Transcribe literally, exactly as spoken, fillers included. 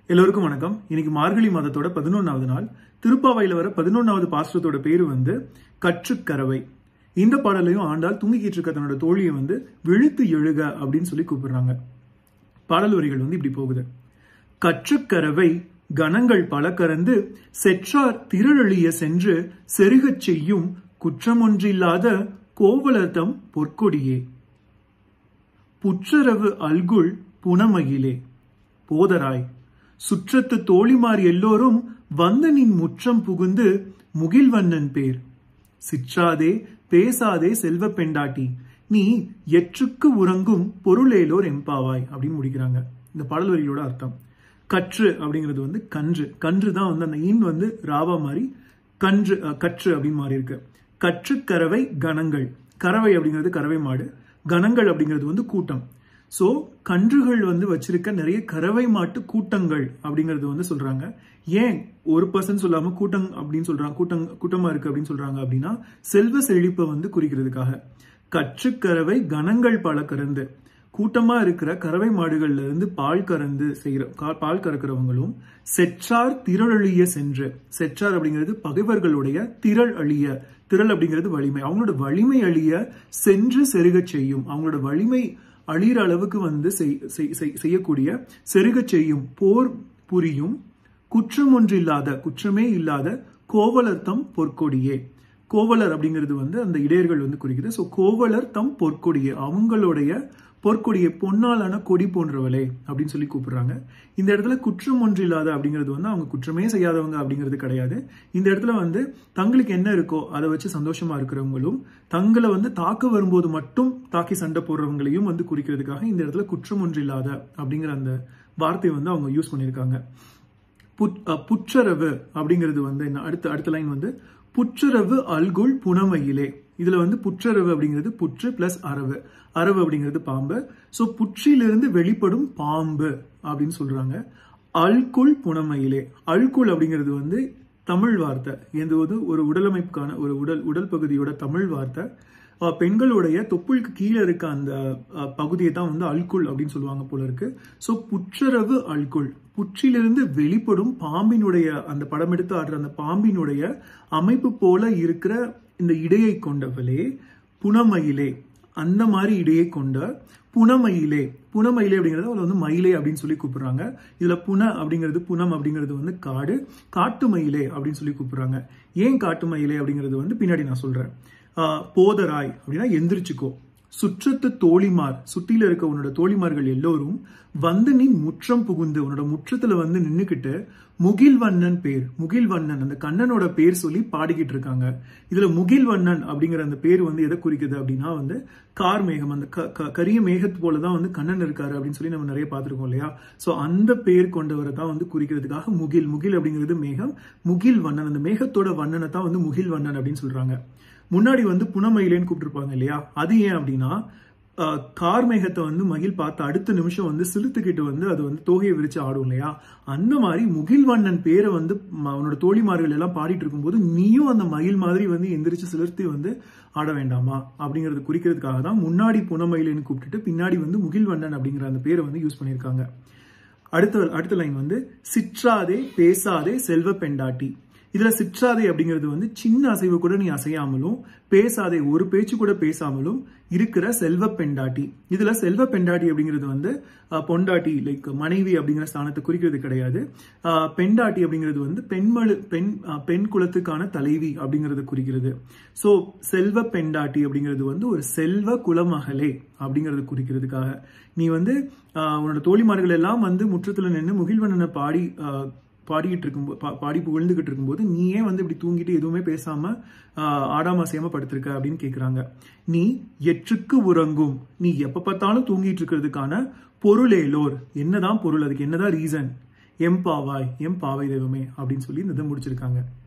எல்லோருக்கும் வணக்கம். இன்னைக்கு மார்கழி மாதத்தோட பதினொன்னாவது நாள். திருப்பாவையில வர பதினொன்னாவது பாசுரத்தோட பேரு வந்து கற்றுக்கரவை. இந்த பாடலையும் ஆண்டாள் தூங்கிக்கிட்டு இருக்க தன்னோட தோழியை வந்து விழித்து எழுக அப்படின்னு சொல்லி கூப்பிடுறாங்க. பாடல் வரிகள் வந்து இப்படி போகுது. கற்றுக்கரவை கணங்கள் பல கறந்து செற்றார் திரளிய சென்று செருகச் செய்யும் குற்றமொன்றில்லாத கோவலர்தம் பொற்கொடியே. புற்றரவு அல்குல் புனமயிலே போதராய் சுற்றத்து தோழிமார் எல்லோரும் வந்தனின் முற்றம் புகுந்து முகில்வண்ணன் பேர் சிற்றாதே பேசாதே செல்வ பெண்டாட்டி நீ எற்றுக்கு உறங்கும் பொருளேலோர் எம்பாவாய் அப்படின்னு முடிக்கிறாங்க. இந்த பாடல் வரிகளோட அர்த்தம், கற்று அப்படிங்கிறது வந்து கன்று. கன்று தான் வந்து அந்த இன் வந்து ராவா மாதிரி கன்று கற்று அப்படின்னு மாறி இருக்கு. கற்று கறவை கணங்கள். கறவை அப்படிங்கிறது கறவை மாடு, கணங்கள் அப்படிங்கிறது வந்து கூட்டம். சோ கன்றுகள் வந்து வச்சிருக்க நிறைய கறவை மாட்டு கூட்டங்கள் அப்படிங்கறது வந்து சொல்றாங்க. ஏன் ஒரு பர்சன் சொல்லாம கூட்டம் அப்படின்னு சொல்றாங்க, கூட்டம் கூட்டமா இருக்கு அப்படின்னு சொல்றாங்க அப்படின்னா செல்வ செழிப்பை வந்து குறிக்கிறதுக்காக. கற்று கறவை கணங்கள் பல கறந்து, கூட்டமா இருக்கிற கறவை மாடுகள்ல இருந்து பால் கறந்து செய்யற பால் கறக்கிறவங்களும் செற்றார் திரளிய சென்று. செற்றார் அப்படிங்கிறது பகைவர்களுடைய திரள் அழிய. திரள் அப்படிங்கிறது வலிமை. அவங்களோட வலிமை அழிய சென்று செருக செய்யும். அவங்களோட வலிமை அழிகிற அளவுக்கு வந்து செய்யக்கூடிய செருக செய்யும் போர் புரியும் குற்றம் ஒன்று இல்லாத, குற்றமே இல்லாத கோவலர் தம் பொற்கொடியே. கோவலர் அப்படிங்கிறது வந்து அந்த இடையர்கள் வந்து குறிக்குது. சோ கோவலர் தம் பொற்கொடியே, அவங்களுடைய பொற்கொடியை பொன்னாலான கொடி போன்றவளே அப்படின்னு சொல்லி கூப்பிடுறாங்க. இந்த இடத்துல குற்றம் ஒன்று இல்லாத அப்படிங்கிறது வந்து அவங்க குற்றமே செய்யாதவங்க அப்படிங்கிறது கிடையாது. இந்த இடத்துல வந்து தங்களுக்கு என்ன இருக்கோ அதை வச்சு சந்தோஷமா இருக்கிறவங்களும் தங்களை வந்து தாக்க வரும்போது மட்டும் தாக்கி சண்டை போடுறவங்களையும் வந்து குறிக்கிறதுக்காக இந்த இடத்துல குற்றம் ஒன்று இல்லாத அப்படிங்கிற அந்த வார்த்தையை வந்து அவங்க யூஸ் பண்ணியிருக்காங்க. புற்றரவு அப்படிங்கிறது வந்து என்ன, அடுத்த அடுத்த லைன் வந்து புற்றரவு அல்குல் புனமயிலே. இதுல வந்து புற்றரவு அப்படிங்கிறது புற்று பிளஸ் அரவு. அரவு அப்படிங்கிறது பாம்பு. சோ புற்றிலிருந்து வெளிப்படும் பாம்பு அப்படின்னு சொல்றாங்க. அல்குல் புனமயிலே. அல்குல் அப்படிங்கிறது வந்து தமிழ் வார்த்தை. எந்த ஒரு உடலமைப்புக்கான ஒரு உடல் உடல் பகுதியோட தமிழ் வார்த்தை. பெண்களுடைய தொப்புளுக்கு கீழே இருக்க அந்த பகுதியை தான் வந்து அல்குல் அப்படின்னு சொல்லுவாங்க போல இருக்கு. சோ புற்றரவு அல்குல், புற்றிலிருந்து வெளிப்படும் பாம்பினுடைய அந்த படம் எடுத்து ஆடுற அந்த பாம்பினுடைய அமைப்பு போல இருக்கிற இந்த இடையை கொண்டவளே புனமயிலே. அந்த மாதிரி இடையை கொண்ட புனமயிலே. புனமயிலே அப்படிங்கிறது அவளை வந்து மயிலே அப்படின்னு சொல்லி கூப்பிடுறாங்க. இதுல புன அப்படிங்கிறது புனம் அப்படிங்கிறது வந்து காடு, காட்டு மயிலே அப்படின்னு சொல்லி கூப்பிடுறாங்க. ஏன் காட்டு மயிலே அப்படிங்கிறது வந்து பின்னாடி நான் சொல்றேன். ஆஹ் போதராய் அப்படின்னா எந்திரிச்சுக்கோ. சுற்றத்து தோழிமார், சுற்றில இருக்க உன்னோட தோழிமார்கள் எல்லோரும் வந்து நீ முற்றம் புகுந்து, உன்னோட முற்றத்துல வந்து நின்னுக்கிட்டு முகில்வண்ணன் பேர், முகில்வண்ணன் அந்த கண்ணனோட பேர் சொல்லி பாடிக்கிட்டு இருக்காங்க. இதுல முகில்வண்ணன் அப்படிங்கிற அந்த பேர் வந்து எதை குறிக்குது அப்படின்னா வந்து கார் மேகம், அந்த கரிய மேகத்து போலதான் வந்து கண்ணன் இருக்காரு அப்படின்னு சொல்லி நம்ம நிறைய பார்த்திருக்கோம் இல்லையா. சோ அந்த பேர் கொண்டவரை தான் வந்து குறிக்கிறதுக்காக முகில். முகில் அப்படிங்கிறது மேகம், முகில்வண்ணன் அந்த மேகத்தோட வண்ணனை தான் வந்து முகில்வண்ணன் அப்படின்னு சொல்றாங்க. முன்னாடி வந்து புனமயிலேன்னு கூப்பிட்டுருப்பாங்க இல்லையா, அது ஏன் அப்படின்னா கார் மேகத்தை வந்து மகிழ் பார்த்து அடுத்த நிமிஷம் வந்து சிலுத்துக்கிட்டு வந்து அது வந்து தோகையை விரிச்சு ஆடும் இல்லையா. அந்த மாதிரி முகில்வண்ணன் பேரை வந்து அவனோட தோழிமார்கள் எல்லாம் பாடிட்டு இருக்கும்போது நீயும் அந்த மயில் மாதிரி வந்து எந்திரிச்சு சிலிர்த்தி வந்து ஆட வேண்டாமா அப்படிங்கறது குறிக்கிறதுக்காக தான் முன்னாடி புனமயிலேன்னு கூப்பிட்டுட்டு பின்னாடி வந்து முகில்வண்ணன் அப்படிங்கிற அந்த பேரை வந்து யூஸ் பண்ணியிருக்காங்க. அடுத்த அடுத்த லைன் வந்து சிற்றாதே பேசாதே செல்வ பெண்டாட்டி. இதுல சிற்றாதே அப்படிங்கிறது வந்து சின்ன அசைவு கூட நீ அசையாமலும், பேசாதே ஒரு பேச்சு கூட பேசாமலும் இருக்கிற செல்வ பெண்டாட்டி. இதுல செல்வ பெண்டாட்டி அப்படிங்கிறது வந்து பொண்டாட்டி லைக் மனைவி அப்படிங்கிற ஸ்தானத்தை குறிக்கிறது கிடையாது. பெண்டாட்டி அப்படிங்கிறது வந்து பெண்மழு பெண் பெண் குலத்துக்கான தலைவி அப்படிங்கறத குறிக்கிறது. சோ செல்வ பெண்டாட்டி அப்படிங்கிறது வந்து ஒரு செல்வ குலமகளே அப்படிங்கறது குறிக்கிறதுக்காக நீ வந்து உன்னோட தோழிமார்கள் எல்லாம் வந்து முற்றத்துல நின்று முகில்வண்ணனை பாடி பாடிக்கிட்டு இருக்கும் பாடி புகழ்ந்துகிட்டு இருக்கும்போது நீ ஏன் வந்து இப்படி தூங்கிட்டு எதுவுமே பேசாம ஆடாம அசையாம படுத்திருக்க அப்படின்னு கேக்குறாங்க. நீ எற்றுக்கு உறங்கும், நீ எப்ப பார்த்தாலும் தூங்கிட்டு இருக்கிறதுக்கான பொருளேலோர், என்னதான் பொருள், அதுக்கு என்னதான் ரீசன், எம் பாவாய் எம் பாவை தெய்வமே அப்படின்னு சொல்லி இந்த இதை முடிச்சிருக்காங்க.